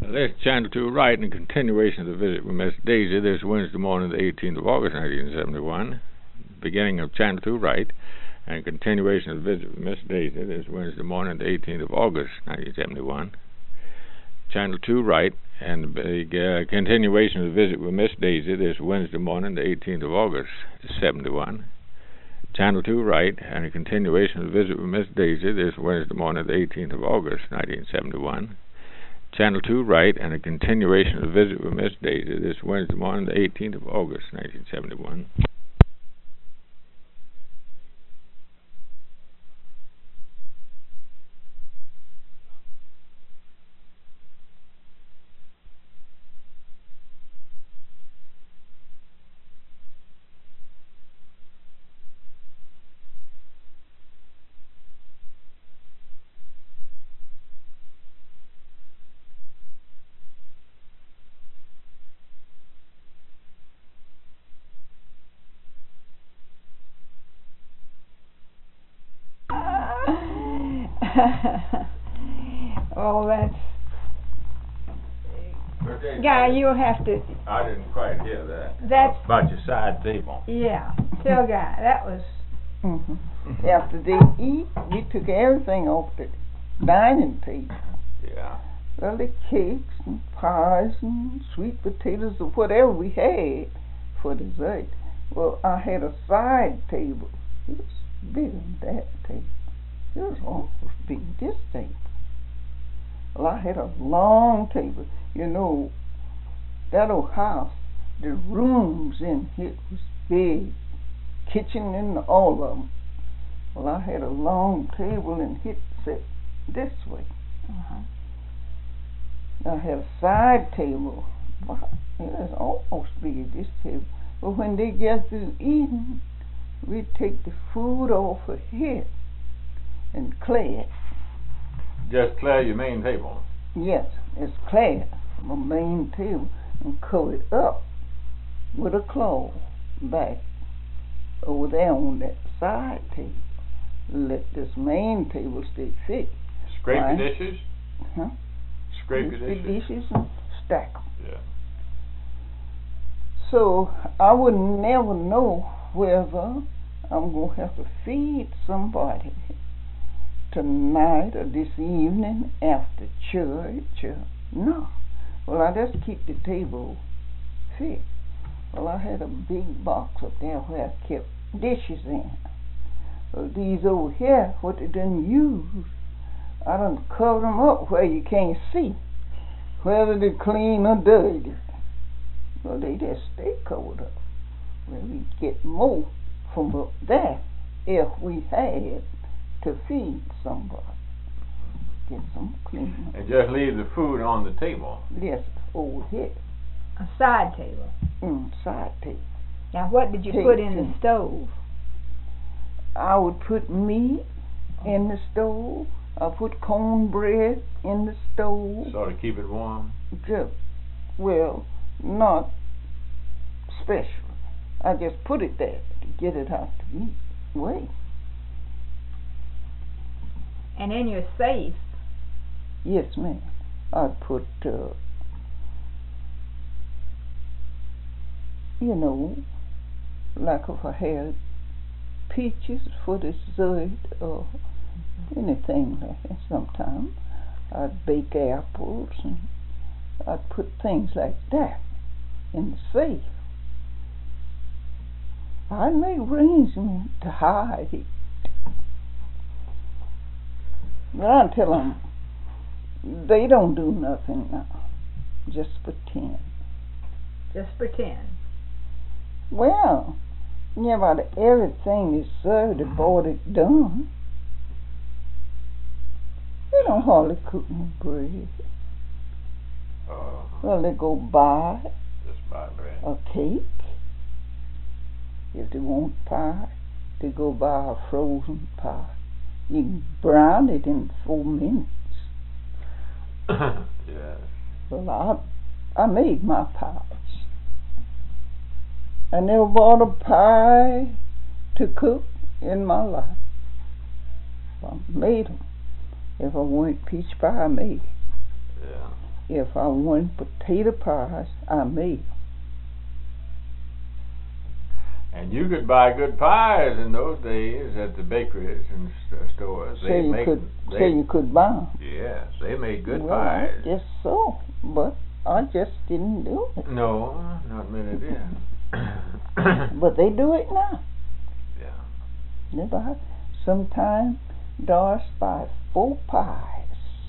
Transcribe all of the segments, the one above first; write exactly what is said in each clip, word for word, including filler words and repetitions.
This Channel two Right and continuation of the visit with Miss Daisy this Wednesday morning, the eighteenth of August, nineteen seventy-one. Beginning of Channel two Right and continuation of the visit with Miss Daisy this Wednesday morning, the eighteenth of August, nineteen seventy-one. Channel two Right and the uh, continuation of the visit with Miss Daisy this Wednesday morning, the eighteenth of August, seventy-one. Channel two Right and a continuation of the visit with Miss Daisy this Wednesday morning, the eighteenth of August, nineteen seventy-one. Channel two Right and a continuation of the visit with Miss Daisy this Wednesday morning, the eighteenth of August, nineteen seventy-one. Oh, that's... Guy, you'll have to... I didn't quite hear that. That's... About your side table. Yeah. Tell Guy, that was... Mm-hmm. After they eat, we took everything off the dining table. Yeah. Well, the cakes and pies and sweet potatoes or whatever we had for dessert. Well, I had a side table. It was bigger than that table. It was almost big as this table. Well, I had a long table. You know, that old house, the rooms in it was big. Kitchen and all of them. Well, I had a long table and it set this way. Uh-huh. I had a side table. Wow, it was almost big as this table. But when they get through eating, we'd take the food off of here and clear it. Just clear your main table. Yes, it's clear from a main table and cover it up with a cloth back over there on that side table. Let this main table stay fixed. Scrape Right. your dishes? Huh? Scrape Lift your the dishes? dishes and stack them. Yeah. So I would never know whether I'm going to have to feed somebody tonight or this evening after church or no. Well, I just keep the table fixed. Well, I had a big box up there where I kept dishes in. Well, these over here, what they done use, I done cover them up where you can't see whether they're clean or dirty. Well, they just stay covered up. Well, we get more from up there if we had to feed somebody. Get some clean. And just leave the food on the table. Yes, over here. A side table. Mm, side table. Now, what did you Take put in two. the stove? I would put meat in the stove. I put cornbread in the stove. Sort of keep it warm. Just, well, not special. I just put it there to get it out to eat. Wait. And in your safe? Yes, ma'am. I'd put, uh, you know, like if I had peaches for dessert or anything like that sometime. I'd bake apples and I'd put things like that in the safe. I'd make arrangements to hide it. But I tell them, they don't do nothing now. Just pretend. Just pretend. Well, yeah, about everything is served and bought it done. They don't hardly cook no bread. Uh, Well, they go buy just buy bread. a cake. If they want pie, they go buy a frozen pie. You can brown it in four minutes. Yes. Well, I, I made my pies. I never bought a pie to cook in my life. I made them. If I wanted peach pie, I made it. Yeah. if I want potato pies, I made 'em. And you could buy good pies in those days at the bakeries and st- stores. So They you make, could, they, so you could buy 'em. yes, they made good Well, pies. I guess so, but I just didn't do it. No, not many did. But they do it now. Yeah. They buy. Sometimes Doris buys four pies,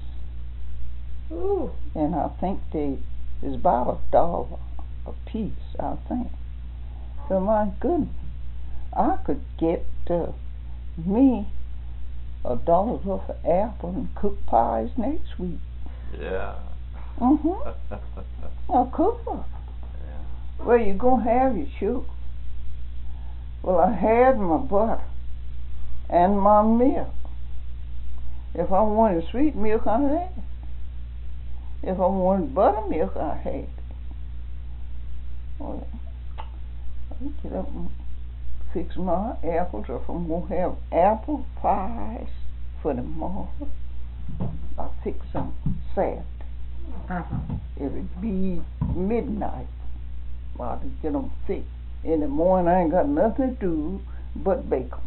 Ooh. and I think they is about a dollar a piece. I think. So my goodness, I could get uh, me a dollar's worth of apple and cook pies next week. Yeah. Mhm. I'll cook them. Yeah. Well, you gonna have your sugar. Well, I had my butter and my milk. If I wanted sweet milk, I had it. If I wanted buttermilk, I had it. Well, I get up and fix my apples, or if I'm gonna have apple pies for tomorrow, I fix them Saturday. Uh-huh. It'll be midnight. I'll get them fixed. In the morning, I ain't got nothing to do but bake them.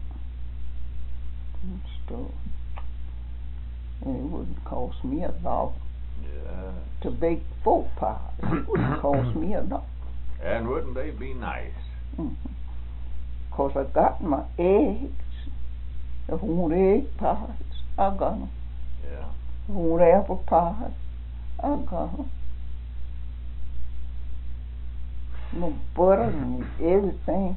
So, and it wouldn't cost me a dollar Yeah. to bake four pies. It wouldn't cost me a dollar. And wouldn't they be nice? Mm-hmm. Cause I got my eggs. If I want egg pies, I got them. Yeah. If I want apple pies, I got them. My butter and everything.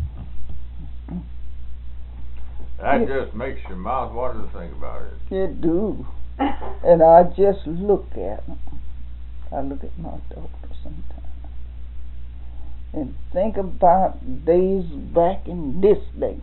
That Yeah. just makes your mouth water to think about it. It do. And I just look at them. I look at my daughter sometimes and think about days back in this day.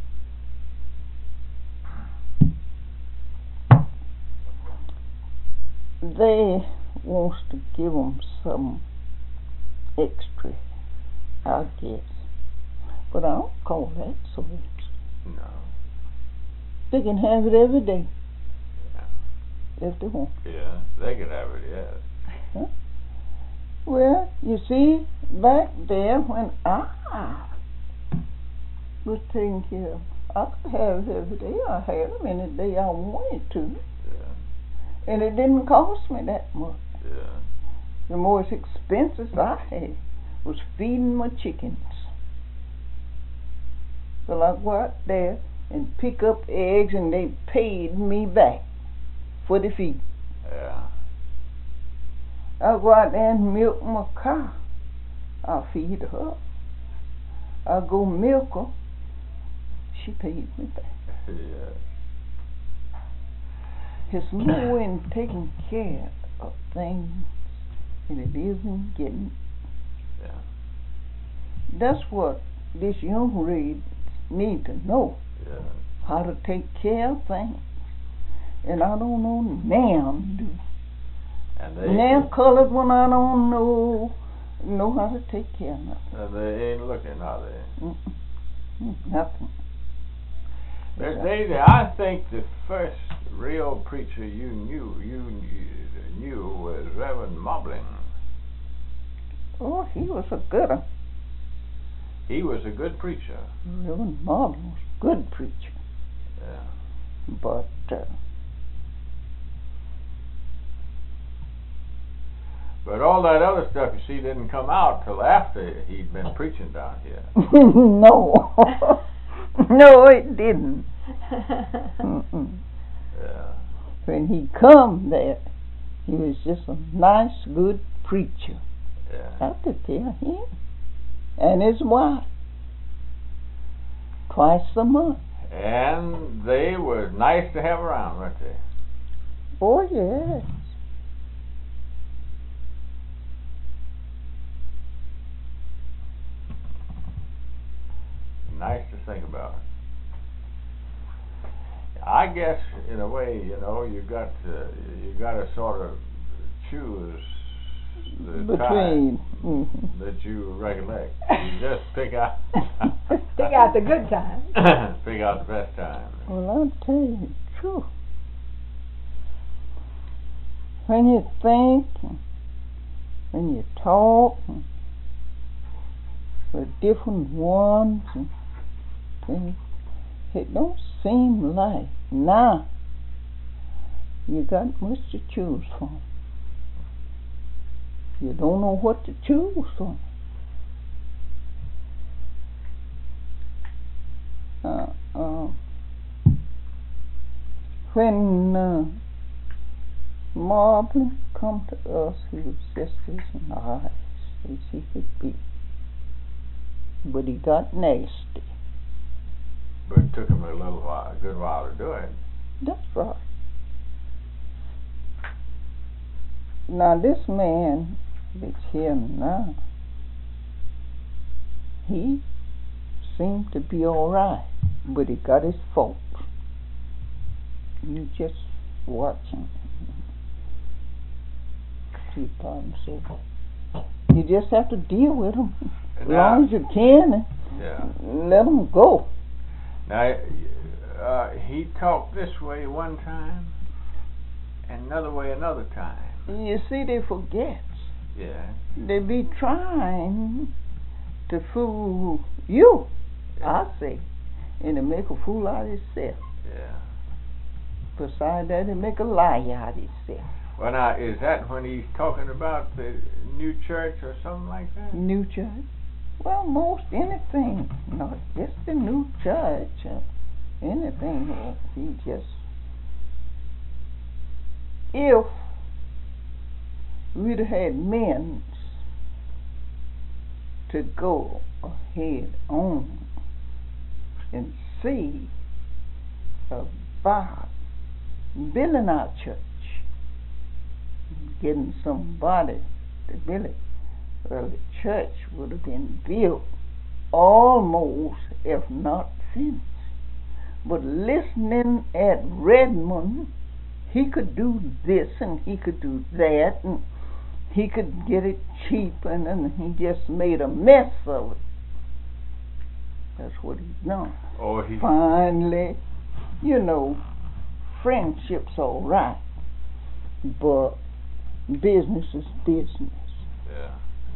They wants to give them some extra, I guess. But I don't call that so. No. They can have it every day Yeah. if they want. Yeah, they could have it, yes. Huh? Well, you see, back there when I was taking care of, I could have it every day. I had them any day I wanted to. Yeah. And it didn't cost me that much. Yeah. The most expenses I had was feeding my chickens. So I go out there and pick up eggs, and they paid me back for the feed. Yeah. I go out there and milk my cow. I feed her. I go milk her. She paid me back. Yeah. It's more in taking care of things than it is in getting. Yeah. That's what this young race need to know. Yeah. How to take care of things. And I don't know now do. And they Now colored one I don't know know how to take care of nothing. uh, they ain't looking, are they? Mm-mm. Nothing. Miss Daisy, I think the first real preacher you knew you knew, knew was Reverend Mobling. Oh, he was a good one. He was a good preacher. Reverend Martin was a good preacher. Yeah. But uh, But all that other stuff, you see, didn't come out till after he'd been preaching down here. no. No, it didn't. Mm-mm. Yeah. When he come there, he was just a nice, good preacher. Yeah. I could tell him. And his wife. Twice a month. And they were nice to have around, weren't they? Oh, yes. Nice to think about. I guess, in a way, you know, you got to, you got to sort of choose the Between. time Mm-hmm. that you recollect. You just pick out Pick out the good time. pick out the best time. Well, I'll tell you the truth. when you think, and when you talk, and with different ones, and things, it don't seem like now you got much to choose from. You don't know what to choose from. Uh, uh, when uh, Marvin come to us, he was just as nice as he could be, but he got nasty. But it took him a little while, a good while to do it. That's right. Now this man that's here now, he seemed to be all right, but he got his faults. You just watch him. See problem so. You just have to deal with him as long as you can, and yeah. let him go. Now, uh, he talked this way one time, and another way another time. You see, they forget. Yeah. They be trying to fool you, I say, and to make a fool out of himself. Yeah. Besides that, they make a lie out of himself. Well, now, is that when he's talking about the new church or something like that? New church? Well, most anything, not just the new church, uh, anything. Uh, he just, if we'd had men to go ahead on and see about building our church, getting somebody to build it, well, the church would have been built almost, if not finished. But listening at Redmond, he could do this and he could do that, and he could get it cheap, and then he just made a mess of it. That's what he's done. Oh, he Finally, you know, friendship's all right, but business is business. Yeah.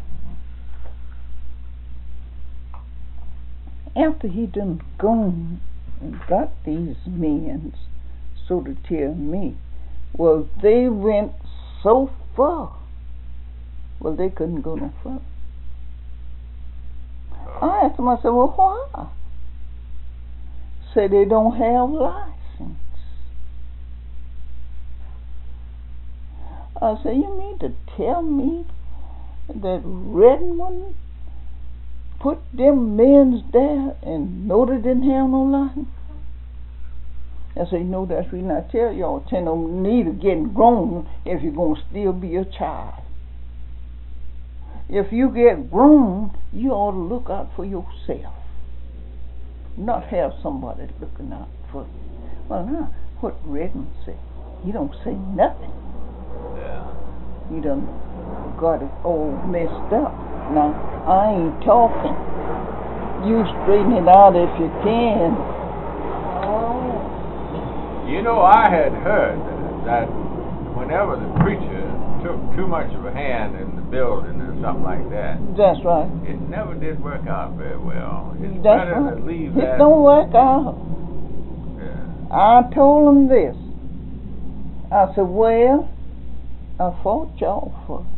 After he done gone and got these men, so to tell me, well, they went so far. Well, they couldn't go no further. Oh. I asked him, I said, well, why? Say they don't have license. I said, you mean to tell me that Redmond put them men's there and know they didn't have no license? I said, you know, that's the reason I tell y'all, tell no need of getting grown if you're going to still be a child. If you get grown, you ought to look out for yourself, not have somebody looking out for you. Well, now, what Redmond said, he don't say nothing. Yeah. He done got it all messed up. Now, I ain't talking. You straighten it out if you can. You know, I had heard that whenever the preacher took too much of a hand in the building or something like that, That's right. it never did work out very well. It's That's better right. to leave It that. don't work out. Yeah. I told him this. I said, well, I fought y'all for it.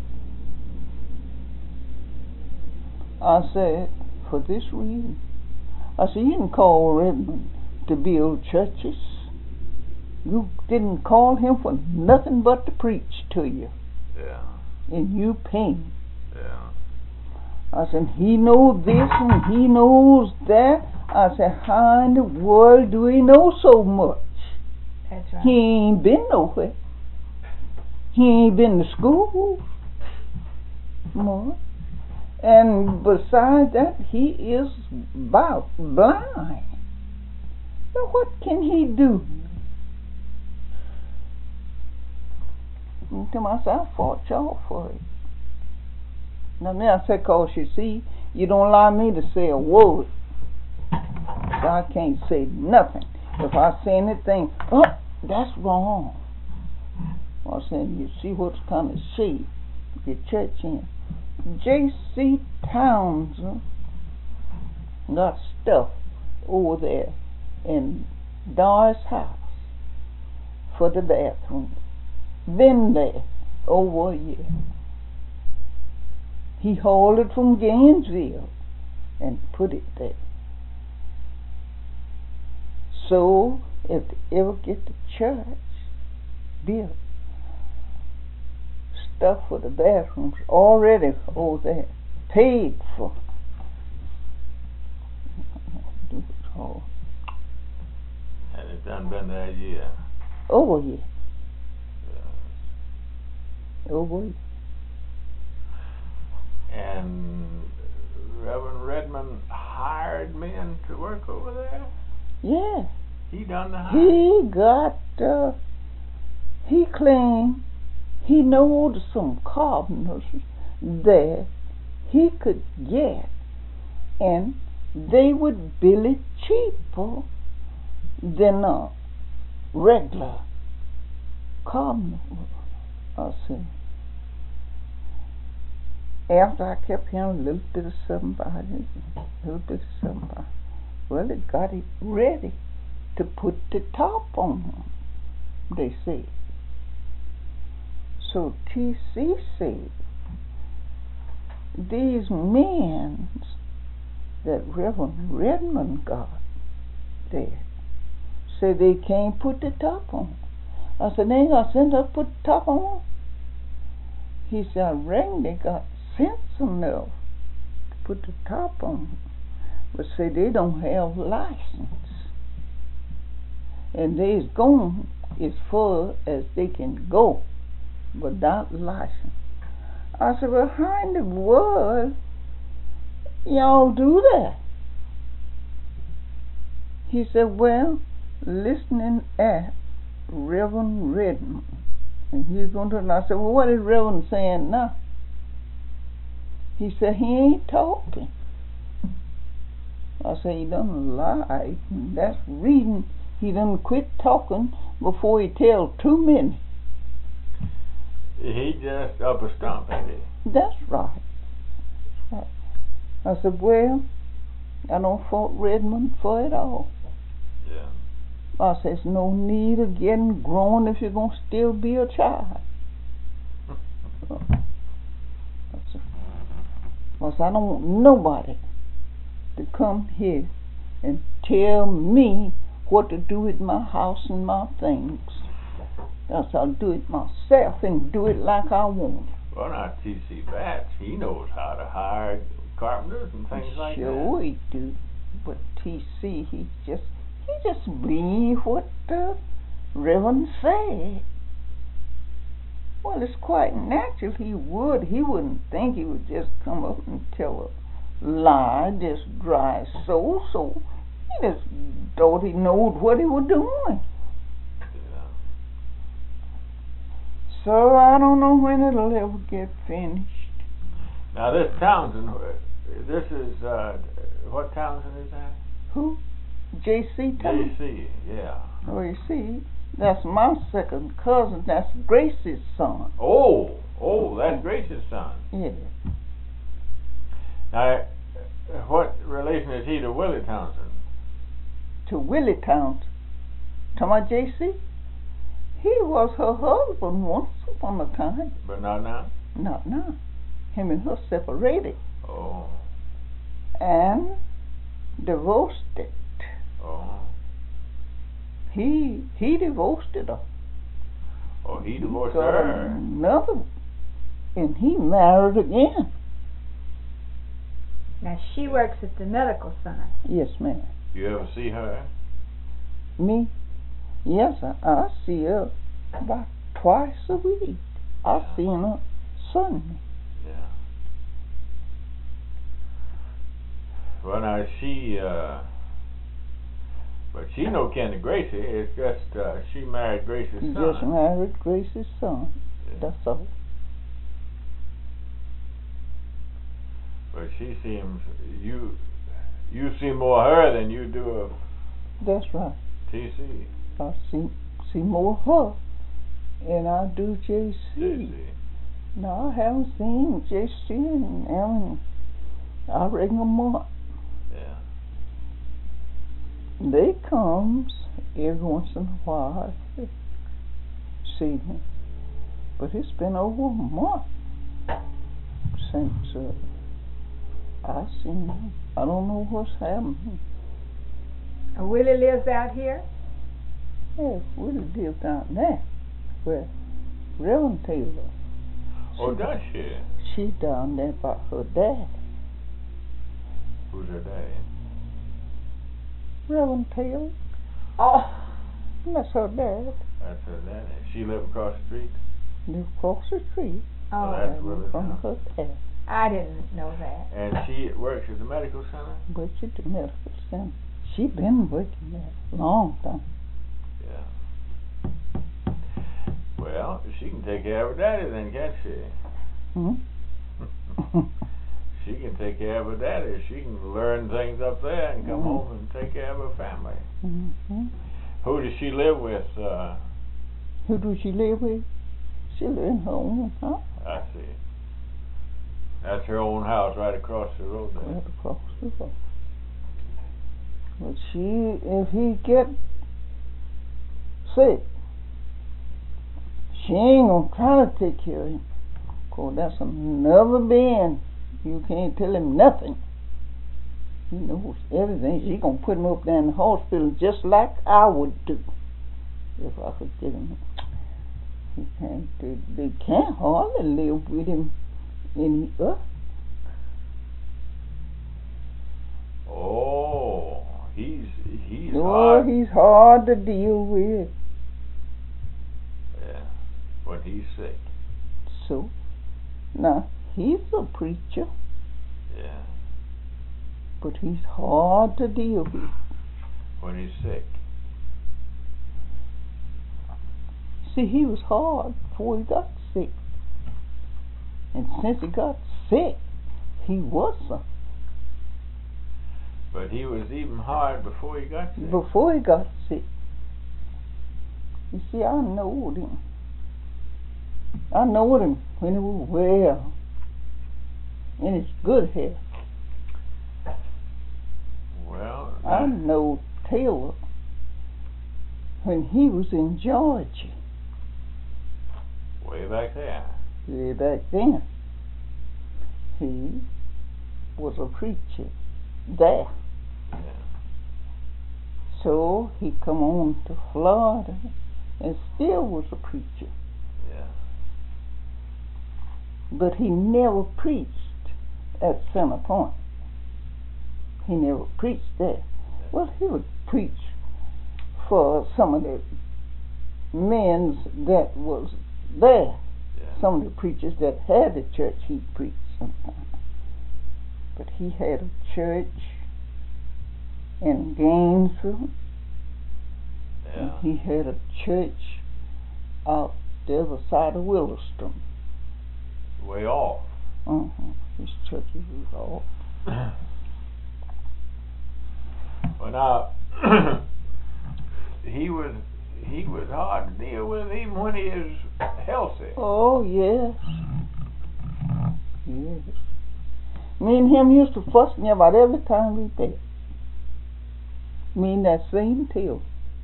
I said, for this reason. I said, you didn't call Redmond to build churches. You didn't call him for nothing but to preach to you. Yeah. And you pay. Yeah. I said, he knows this and he knows that. I said, how in the world do he know so much? That's right. He ain't been nowhere. He ain't been to school. More. And besides that, he is about blind. Now what can he do? And to myself, I fought y'all for it. Now, then I said, cause you see, you don't allow me to say a word. So I can't say nothing. If I say anything, oh, that's wrong. I said, you see what kind of shape your church in. J C Townsend got stuff over there in Doris' house for the bathroom. Been there over a year. He hauled it from Gainesville and put it there. So if they ever get the church built, stuff for the bathrooms already over there, paid for. And it's done been there a year. Over here. Yeah. Over here. And Reverend Redmond hired men to work over there? Yeah. He done the hiring? He got, uh, he claimed he knowed some carpenters there he could get, and they would bill it cheaper than a regular carpenter. I said, after I kept hearing a little bit of something about it, a little bit of something about it, well, it got it ready to put the top on, they said. So T C said, these men that Reverend Redmond got there said they can't put the top on. I said, they ain't gonna send her to put the top on? He said, I reckon they got sense enough to put the top on, but say they don't have license. And they's going as far as they can go without license. I said, well, how in the world y'all do that? He said, well, listening at Reverend Redmond. And he's going to, and I said, well, what is Reverend saying now? He said, he ain't talking. I said, he done lied. That's reason he done quit talking before he tell too many. He just up a stump, ain't he? That's right. That's right. I said, well, I don't fault Redmond for it all. Yeah. I said, there's no need of getting grown if you're going to still be a child. I said, I said, I don't want nobody to come here and tell me what to do with my house and my things. Else I'll do it myself and do it like I want. Well, now T C Batts, he knows how to hire carpenters and things like sure that. Sure he do. But T C, he just he just believe what the Reverend said. Well, it's quite natural he would. He wouldn't think he would just come up and tell a lie, just dry so. So he just thought he knowed what he was doing. Yeah. So I don't know when it'll ever get finished. Now this Townsend, this is, uh, what Townsend is that? Who? J C Townsend? J C, yeah. Oh, you see, that's my second cousin. That's Grace's son. Oh, oh, that's Grace's son. Yeah. Now, what relation is he to Willie Townsend? To Willie Townsend. To my J C? He was her husband once upon a time. But not now? Not now. Him and her separated. Oh. And divorced it. Oh. He he divorced her. Oh, he divorced Got her. Another one. And he married again. Now she works at the medical center. Yes, ma'am. You ever see her? Me? Yes, I, I see her about twice a week. I Yeah. seen her Sunday. Yeah. Well, now she, uh, but she no kin to Gracie. It's just uh, she married Gracie's He son. just married Grace's son. Yeah. That's all. But she seems you you see more her than you do of That's right. T C. I see see more of her And I do J C. J C. No, I haven't seen J C in, in I reckon a month. Yeah. They comes every once in a while, see me. But it's been over a month since uh, I seen him. I don't know what's happening. Uh, Willie lives out here? Yeah, Willie lives down there where Reverend Taylor. Oh, she, does she? She's down there by her dad. Who's her daddy? Reverend Taylor. Oh. That's her dad. That's her daddy. She live across the street? Live across the street. Oh, that's Willie's from house. her dad. I didn't know that. And she works at the medical center? Works at the medical center. She been working there a long time. Yeah. Well, she can take care of her daddy then, can't she? Hmm? She can take care of her daddy. She can learn things up there and come Mhm. home and take care of her family. Mm-hmm. Who does she live with? Uh, Who does she live with? She live in her own house. I see. That's her own house right across the road there. Right across the road. But she, if he get sick, she ain't gonna try to take care of him. 'Cause that's another being. You can't tell him nothing. He knows everything. She gonna put him up there in the hospital just like I would do if I could get him. He can't. They, they can't hardly live with him any other. Oh, he's he's Oh, hard. he's hard to deal with. Yeah, when he's sick. So, now he's a preacher, Yeah, but he's hard to deal with. when he's sick. See, he was hard before he got sick, and since he got sick, he wasn't. But he was even hard before he got sick. Before he got sick, you see, I knowed him. I knowed him when he was well, in his good health. Well, I know Taylor when he was in Georgia. way back there. Way back then, he was a preacher there. Yeah. So he come on to Florida and still was a preacher. Yeah. But he never preached at Center Point. He never preached there. Well, he would preach for some of the men that was there. Yeah. Some of the preachers that had the church, he preached sometimes. But he had a church in Gainesville. Yeah. And he had a church out the other side of Williston. Way off. Uh-huh. His churches was all. Well, now he was he was hard to deal with even when he is healthy. Oh, yes. Yes. Me and him used to fuss me about every time we met. Me and that same Taylor.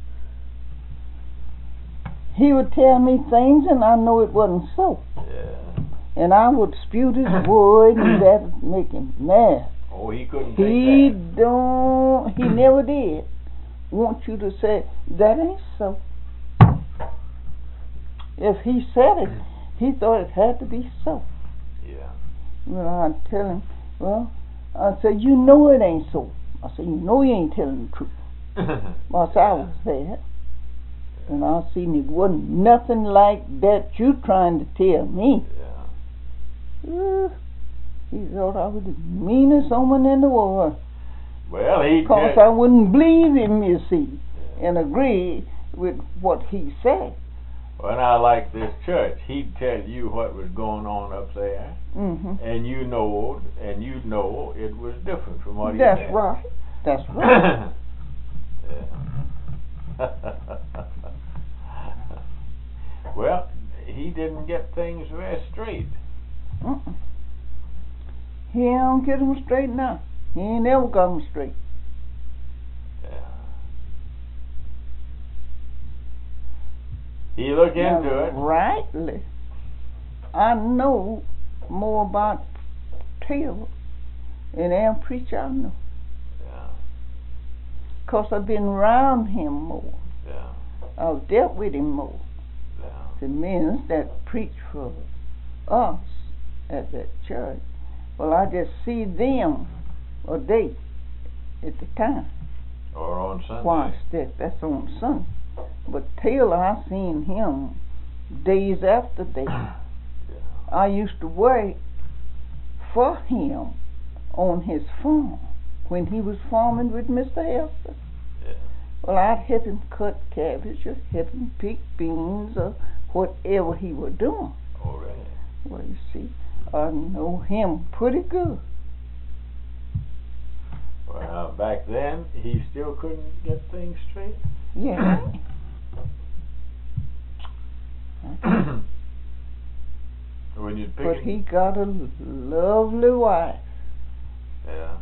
He would tell me things and I know it wasn't so. Yeah. And I would dispute his word and that would make him mad. Oh, he couldn't He take that. don't, he never did want you to say, that ain't so. If he said it, he thought it had to be so. Yeah. Well, I'd tell him, well, I said, you know it ain't so. I said, you know you ain't telling the truth. Well, I said, I was there. And I seen it wasn't nothing like that you trying to tell me. Yeah. Uh, he thought I was the meanest woman in the world. Well, he Because I wouldn't believe him, you see, and agree with what he said. Well, now, like this church, he'd tell you what was going on up there, Mm-hmm. and you know, and you know it was different from what he That's said. right. That's right. Yeah. Well, he didn't get things very straight. Mm-mm. He don't get them straight now. He ain't never got them straight. Yeah. He looked Now, into it. rightly, I know more about Taylor than any preacher I know. Yeah. Because I've been around him more. Yeah. I've dealt with him more. Yeah. The men that preach for us at that church, well, I just see them a day at the time. Or on Sunday. Why, that, that's on Sunday. But Taylor, I seen him days after day. Yeah. I used to work for him on his farm when he was farming with Mister Hester. Yeah. Well, I'd help him cut cabbage or help him pick beans or whatever he was doing. Oh, really? Well, you see, I know him pretty good. Well, back then, he still couldn't get things straight. Yeah. When you pick But he got a lovely wife. Yeah.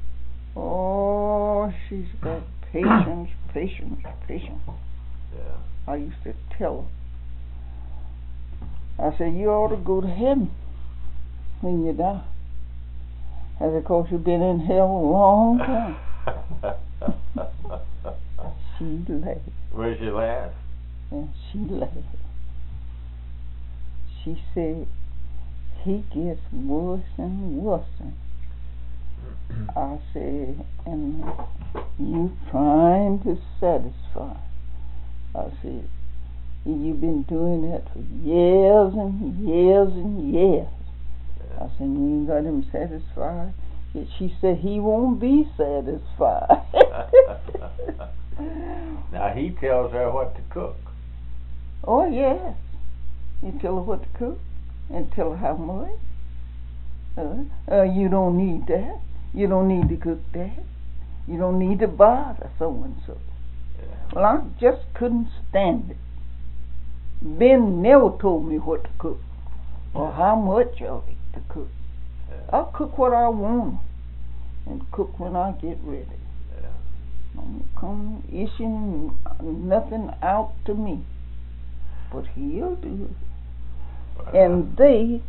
Oh, she's got patience, patience, patience. Yeah. I used to tell her. I said, you ought to go to heaven when you die. I said, of course you've been in hell a long time. She laughed. Where's your laugh? And she laughed. She said, he gets worse and worse. I said, and you trying to satisfy. I said, you've been doing that for years and years and years. Yeah. I said, you ain't got him satisfied. She said, he won't be satisfied. Now he tells her what to cook. Oh, yes. You tell her what to cook and tell her how much. Uh, uh, you don't need that. You don't need to cook that. You don't need to bother so-and-so. Yeah. Well, I just couldn't stand it. Ben never told me what to cook or how much of it to cook. Yeah. I'll cook what I want and cook when I get ready. Yeah. Don't come ishing nothing out to me. But he'll do it. Well, And they,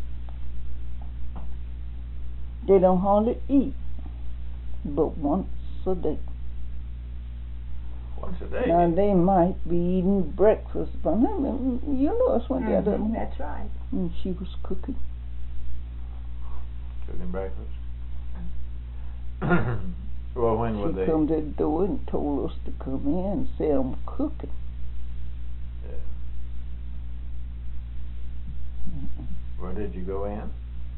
they don't hardly eat but once a day. once a day. Now they might be eating breakfast, but I mean, you know us when the other Mhm, that's right. and she was cooking. Cooking breakfast. Well, when would She they? come to the door and told us to come in and say I'm cooking. Yeah. Where did you go in?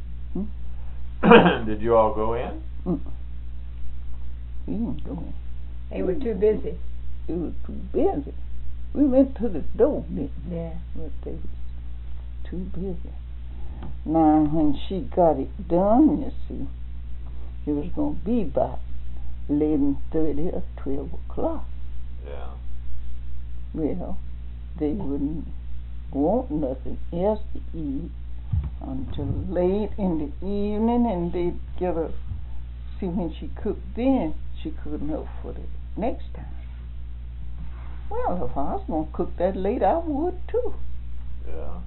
Hmm? Did you all go in? Mm. We didn't go in. They were too busy. It was too busy. We went to the door, didn't we? Yeah. But they was too busy. Now, when she got it done, you see, it was going to be about eleven thirty or twelve o'clock. Yeah. Well, they wouldn't want nothing else to eat until late in the evening, and they'd get her, see, when she cooked then, she cooked enough for the next time. Well, if I was going to cook that late, I would too. Yeah.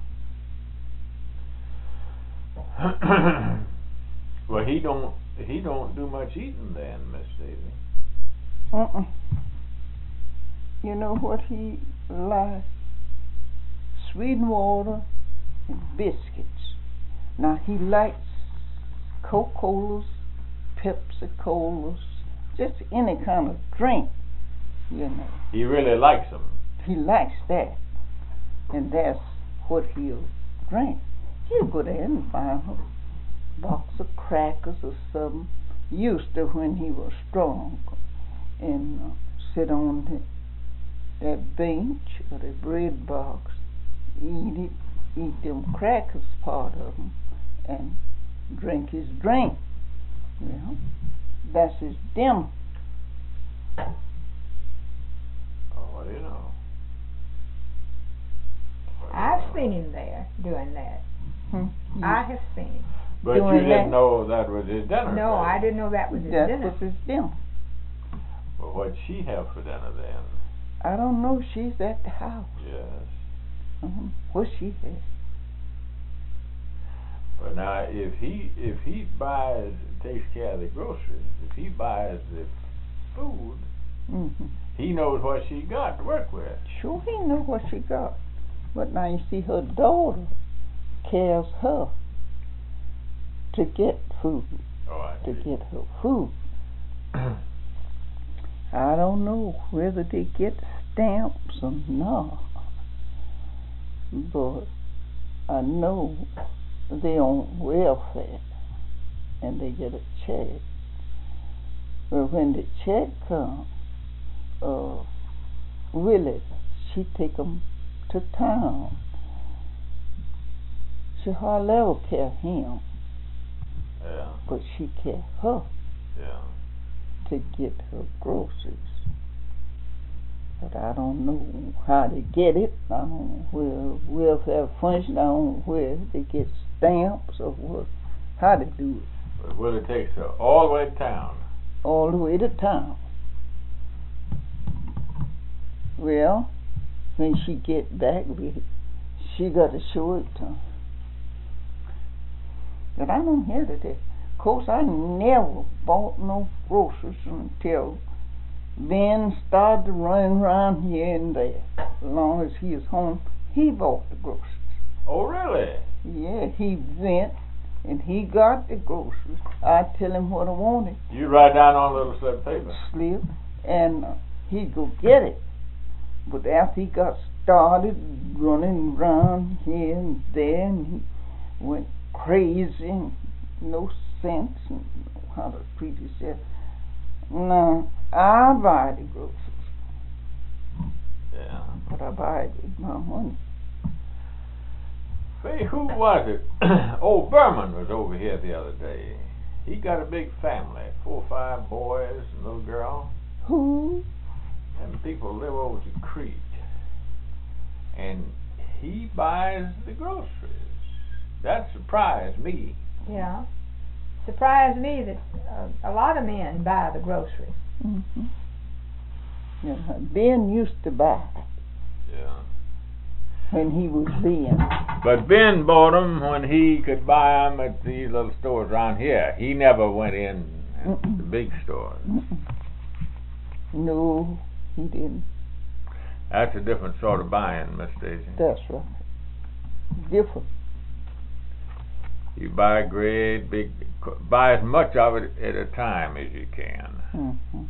Well, he don't he don't do much eating then, Miss Daisy. Uh-uh. You know what he likes? Sweet water and biscuits. Now he likes Coca-Colas, Pepsi-Colas, just any kind of drink, you know. He really likes them. He likes that, and that's what he'll drink. He'll go there and buy a box of crackers or something, used to when he was strong, and uh, sit on the, that bench or the bread box, eat it, eat them crackers, part of them, and drink his drink. You know, that's his dinner. Oh, what do you know? What do you I've know? seen him there doing that. Hmm. I have seen him. But you Doing didn't that? know that was his dinner. No, right? I didn't know that was his That dinner. was his dinner. Well, what'd she have for dinner then? I don't know. She's at the house. Yes. Uh-huh. What she had. But now, if he if he buys, takes care of the groceries, if he buys the food, Mm-hmm. he knows what she got to work with. Sure, he know what she got. But now you see, her daughter cares her to get food, Oh, I to see. get her food. I don't know whether they get stamps or not, but I know they on welfare and they get a check. But when the check comes, uh, Willie, she take 'em to town. She hardly ever care him, Yeah, but she care her yeah. to get her groceries. But I don't know how they get it. I don't know where welfare function. I don't know where they get stamps or what, how they do it. But Willie takes her all the way to town. All the way to town. Well, when she get back with it, she got to show it to him. But I don't hear that. Of course, I never bought no groceries until Ben started to run around here and there. As long as he was home, he bought the groceries. Oh, really? Yeah, he went and he got the groceries. I tell him what I wanted, You write down on a little slip of paper. slip, and uh, he'd go get it. But after he got started running around here and there, and he went crazy, and no sense, and how the preacher said, "No, I buy the groceries, Yeah. but I buy it with my money." Say, who was it? Old Berman was over here the other day. He got a big family, four or five boys and a little girl. Who? Them people live over the creek. And he buys the groceries. That surprised me. Yeah. Surprised me that uh, a lot of men buy the groceries. Mm-hmm. Yeah, Ben used to buy Yeah. when he was Ben. But Ben bought them when he could buy them at these little stores around here. He never went in at Mm-mm. the big stores. Mm-mm. No, he didn't. That's a different sort of buying, Miss Stacy. That's right. Different. You buy a great big, buy as much of it at a time as you can. Mm-hmm.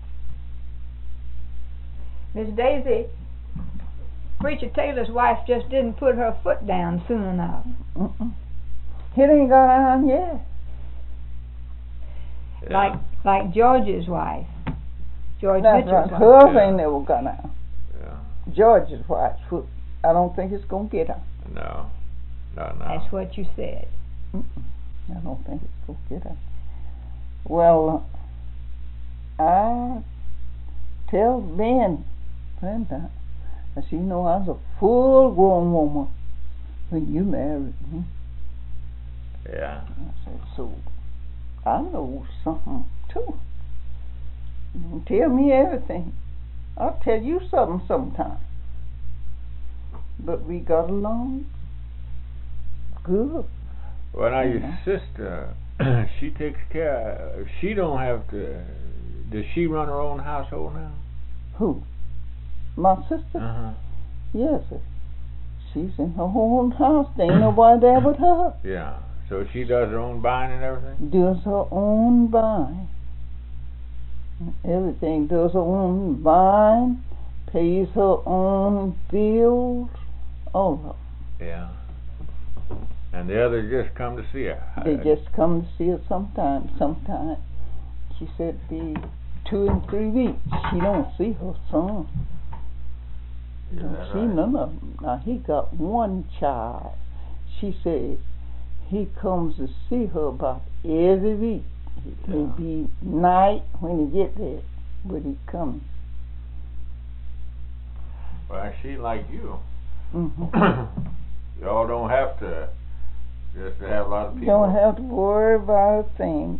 Miss Daisy, Preacher Taylor's wife just didn't put her foot down soon enough. Mm-mm. It ain't got on yet. Yeah. Like like George's wife. George That's Mitchell's right. wife. Hers Yeah. ain't never got on. Yeah. George's wife's foot, I don't think it's gonna get on. No. No, no. That's what you said. Mm-mm. I don't think it's gonna get on. Well, uh, I tell Ben, Ben, I said, you know, I was a full-grown woman when you married me. Yeah. I said, so I know something too. You don't tell me everything. I'll tell you something sometime. But we got along good. Well, now your Mhm. sister, she takes care. She don't have to. Does she run her own household now? Who? My sister? Uh huh. Yes, sir. She's in her own house. There ain't nobody there but her. Yeah. So she does her own buying and everything. Does her own buying. Everything. Does her own buying. Pays her own bills. All of them. Yeah. And the others just come to see her. They just come to see her sometime. Sometime. She said be two and three weeks. She don't see her son. Is Don't that see right? none of them. Now he got one child. She said he comes to see her about every week. It Yeah. may be night when he get there, but he comes. Well, she like you. Mm-hmm. Y'all don't have to just to have a lot of people. Don't have to worry about a thing.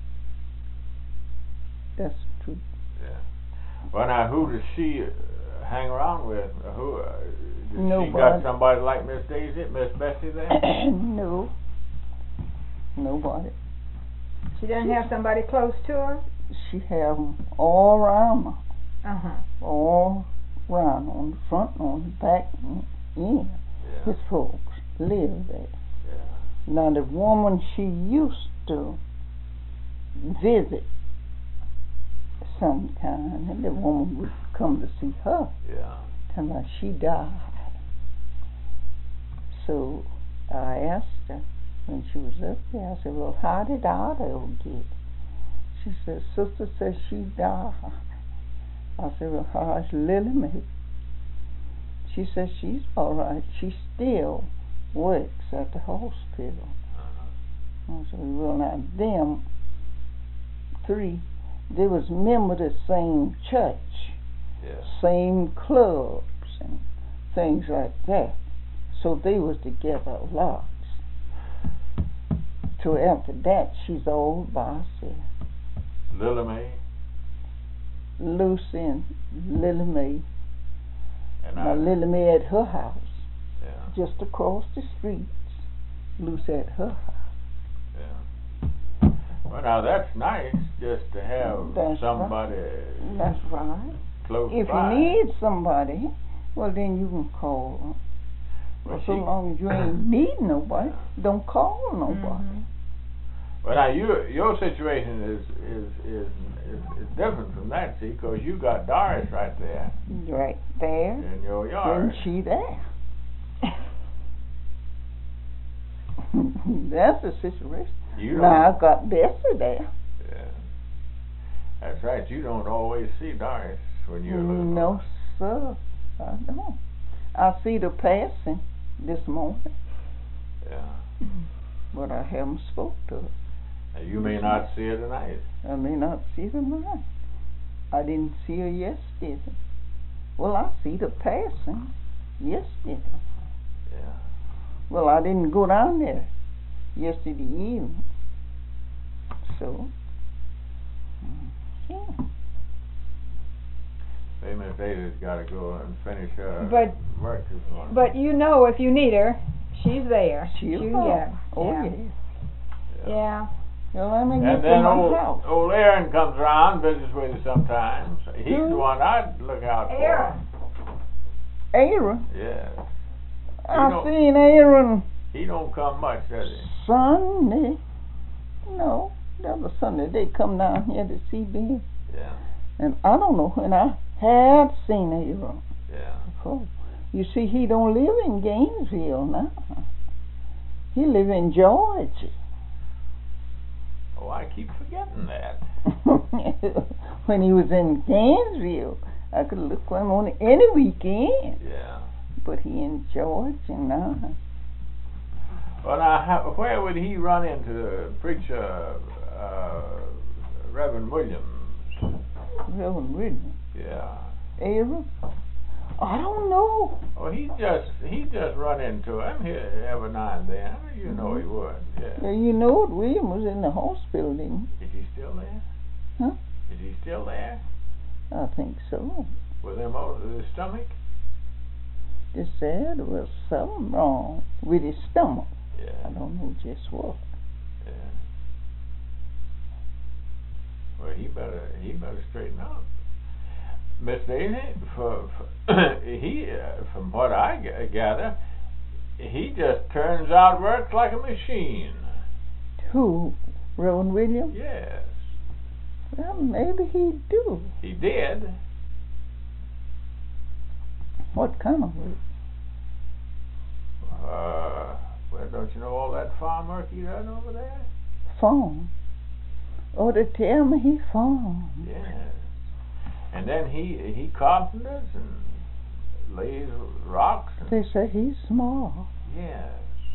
That's the truth. Yeah. Well, now, who does she uh, hang around with? Uh, who? Uh, does Nobody. she got somebody like Miss Daisy, Miss Bessie there? No. Nobody. She doesn't have somebody close to her? She have 'em all around her. Uh-huh. All around, on the front, on the back, and in. Yeah. His folks live there. Yeah. Now, the woman she used to visit sometime, and the woman would come to see her, Yeah. and like she died. So I asked her when she was up there, I said, well, how did Otto get? She said, Sister says she died. I said, well, how's Lily Mae? She says she's all right. She still works at the hospital. Uh-huh. I said, well, now, them three, they was members of the same church, Yeah. same clubs and things like that. So they was together a lot. So after that, she's all by herself. Lily Mae. Lucy and Lily Mae. And Now, I. Lily Mae at her house, Yeah. just across the street. Lucy at her house. Yeah. Well, now that's nice, just to have That's somebody That's right. close If by. you need somebody, well, then you can call them. Well, Well, so she- long as you ain't need nobody, don't call nobody. Mhm. Well, now your your situation is is is is, is different from that, see, because you got Doris right there Right there, in your yard. and she there. That's the situation. You Now don't. I got Bessie there. Yeah. That's right. You don't always see Doris when you're a little No, boy. sir, I don't. I see the passing this morning, Yeah. but I haven't spoke to her. Now, you may not see her tonight. I may not see her tonight. I didn't see her yesterday. Well, I see the passing yesterday. Yeah. Well, I didn't go down there yesterday evening. So, yeah. Hey, Miss Ada's got to go and finish her But- work this morning. But you know, if you need her, she's there. She'll She- come. yeah. Oh, yeah. yeah. Yeah. Well, let me get And to then my old, house. old Aaron comes around, visits with us sometimes. He's Who? the one I'd look out for. Aaron. Aaron. Yes. I don't- seen Aaron He don't come much, does he? Sunday. No, that was Sunday. They come down here to see me. Yeah. And I don't know when I had seen Aaron Yeah. before. You see, he don't live in Gainesville now. He live in Georgia. Oh, I keep forgetting that. When he was in Gainesville, I could look for him on any weekend. Yeah. But he in Georgia now. Well, now, how, where would he run into preacher uh, Reverend Williams? Reverend William. Yeah. Aaron? I don't know. Oh, he just he just run into him here every now and then. You know he would. Yeah, Yeah. you know it. William was in the hospital, didn't Is he still there? he? Huh? Is he still there? I think so. With him over his stomach? They said there was something wrong with his stomach. I Yeah. don't know just what. Yeah. Well, he better he better straighten up. Miss Daisy, for, for he uh, from what I g- gather, he just turns out works like a machine. Who? Reverend William? Yes, Well, maybe he do. he did. What kind of work? Uh, well, don't you know all that farm work he done over there? Farm. Oh, they tell me he farm. Yes. And then he he carpenters and lays rocks. And, They say he's small. yes.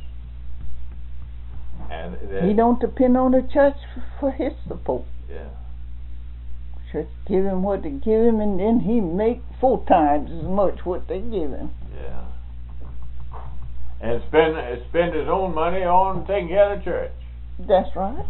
And then, He don't depend on the church for, for his support. Yeah. Church give him what they give him, and then he make four times as much what they give him. Yeah. And spend spend his own money on taking care of the church. That's right.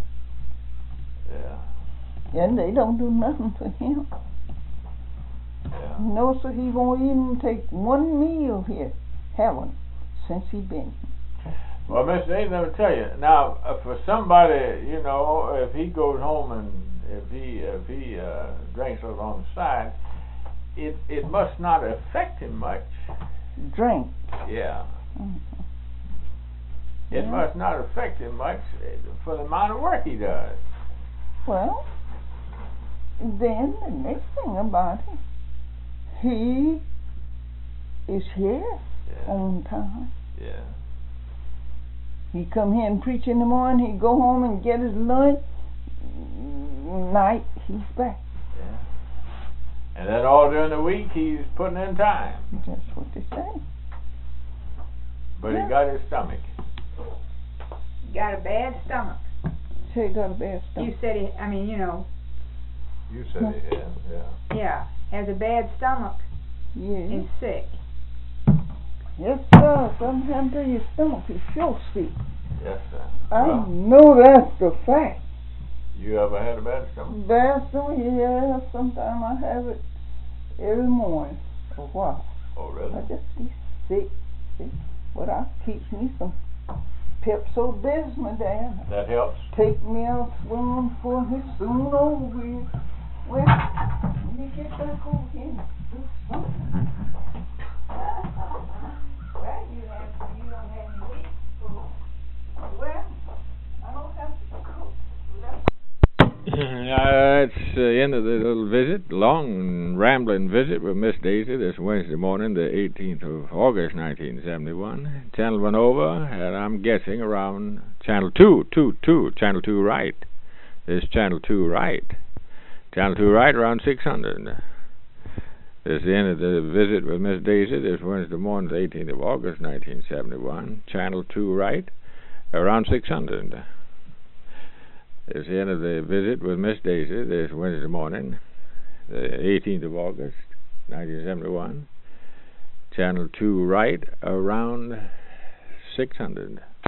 Yeah. And they don't do nothing for him. Yeah. No, sir, he won't even take one meal here, haven't, since he been. Well, Mister Daisy, let me tell you. Now, uh, for somebody, you know, if he goes home and if he if he uh, drinks it on the side, it it must not affect him much. Drink. Yeah. Mm-hmm. It Yeah. must not affect him much for the amount of work he does. Well, then the next thing about it, he is here Yeah. on time. Yeah. He come here and preach in the morning, he go home and get his lunch, night he's back. Yeah. And then all during the week he's putting in time. That's what they say. But Yeah. he got his stomach. Got a bad stomach. Say he got a bad You stomach. said he, I mean, you know, You said it, yeah, yeah. yeah, has a bad stomach Yeah. and sick. Yes, sir. Something happened to your stomach. You sure sick. Yes, sir. I Well, know that's the fact. you ever had a bad stomach? Bad stomach, yeah. Sometimes I have it every morning. For a while. Oh, I really? just be sick, sick. But I teach me some Pepto-Bismol, Dad. That helps? Take me out swimming for it soon over with. Well, let me get back over here and do something. Well, you have, you don't have any meat food. Well, I don't have to cook. Uh, it's the end of the little visit, long and rambling visit with Miss Daisy this Wednesday morning, the eighteenth of August, nineteen seventy-one. Channel went over, and I'm guessing around channel two, two, two, channel two right. This channel two right. Channel two right around six hundred. This is the end of the visit with Miss Daisy this Wednesday morning, the eighteenth of August, nineteen seventy-one. Channel two right around six hundred. It's the end of the visit with Miss Daisy this Wednesday morning, the eighteenth of August, nineteen seventy-one. Channel two right around six hundred.